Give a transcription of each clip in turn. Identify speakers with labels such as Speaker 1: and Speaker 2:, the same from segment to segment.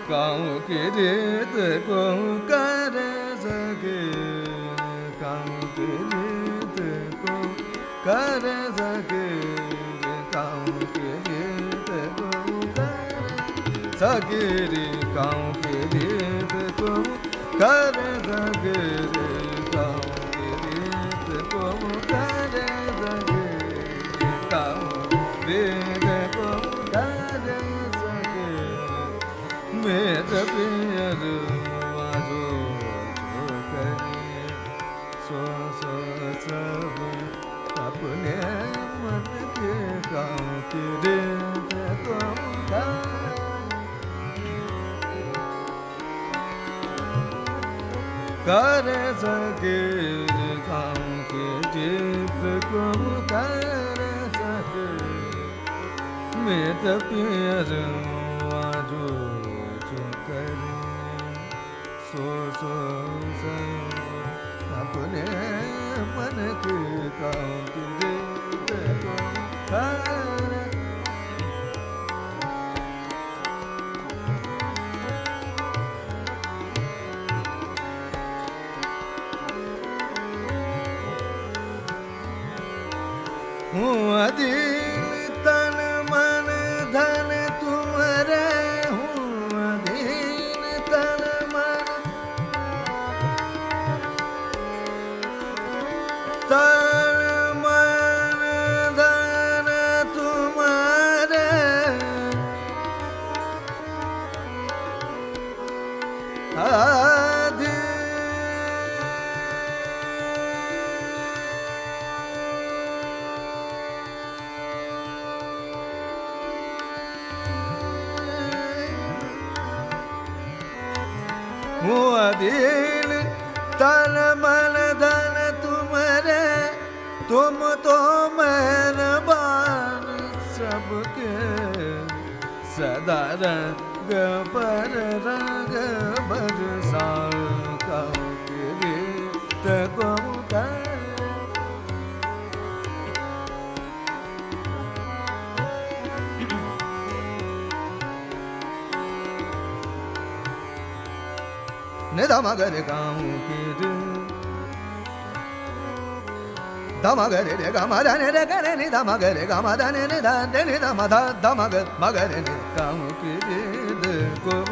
Speaker 1: गाँव के रेत को कर सके, गाँव के रेत को कर सके, गाँव के रेत को कर सके रे, गाँव के रेत को कर सके रे, गाँव के रेत को कर सके, गाँव रेत को कर सके, मेरे पियर वाजो जो करे, सो सो सब अपने मन के, गाँव के रेत को कर सके, गाँव के रेत को कर सके, मेरे पियर वाजो जो करे, सो सो सब अपने मन के, गाँव के रेत को कर हूँ अधीन तन मन धन तुम्हारे, हूँ अधीन तन मन धन तुम्हारे, हूँ अधीन तन मन धन तुम्हारे, तुम तो मेहरबान सबके, सदा रंग पर रंग बरसा, गाँव के रेत को कर निधमगर, गाँव के रे धमगर रे गमदन रे गरे निधमगर गमदन नि ध नि ध मध धमगर मगर नि, गाँव के रेत को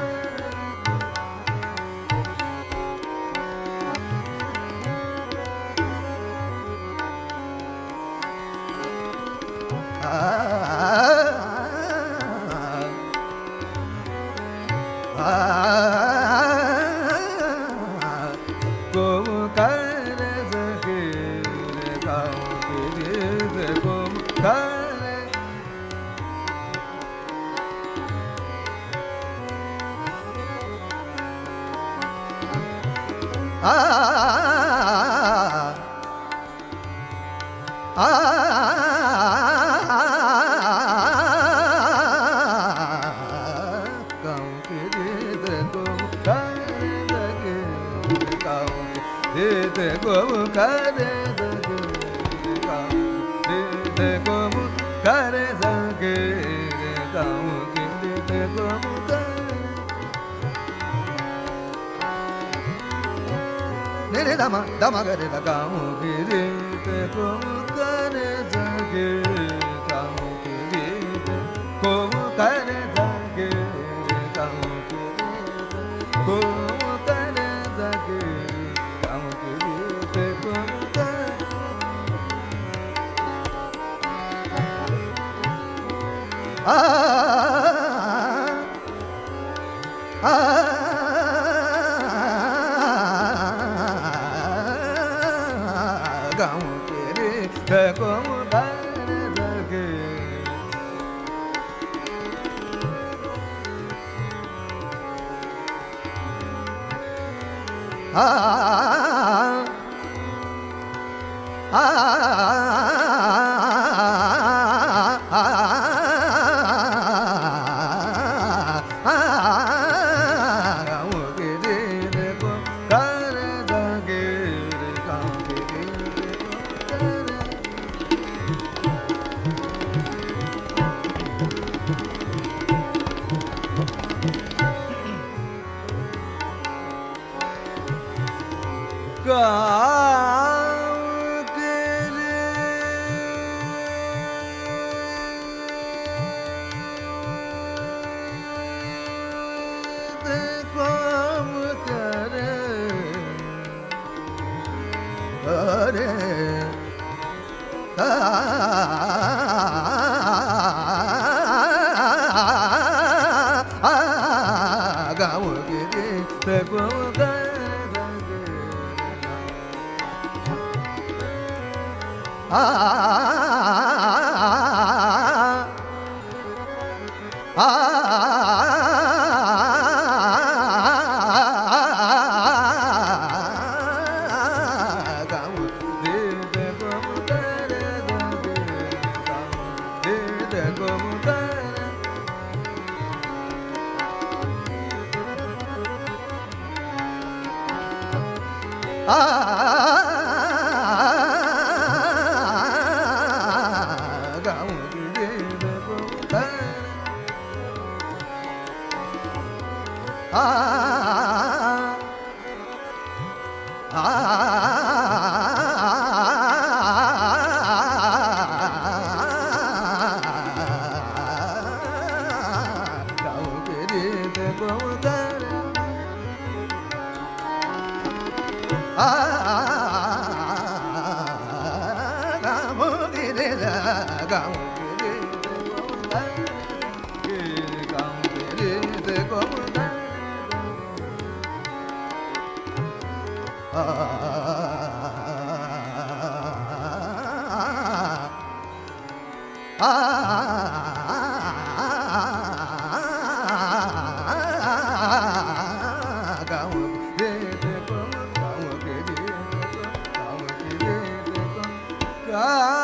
Speaker 1: धमगर गाँव के रेत को कर सके, गाँव के रेत को कर सके, गाँव के रेत को कर सके, गाँव के रेत को गाँव के रेत को कर सके, Ah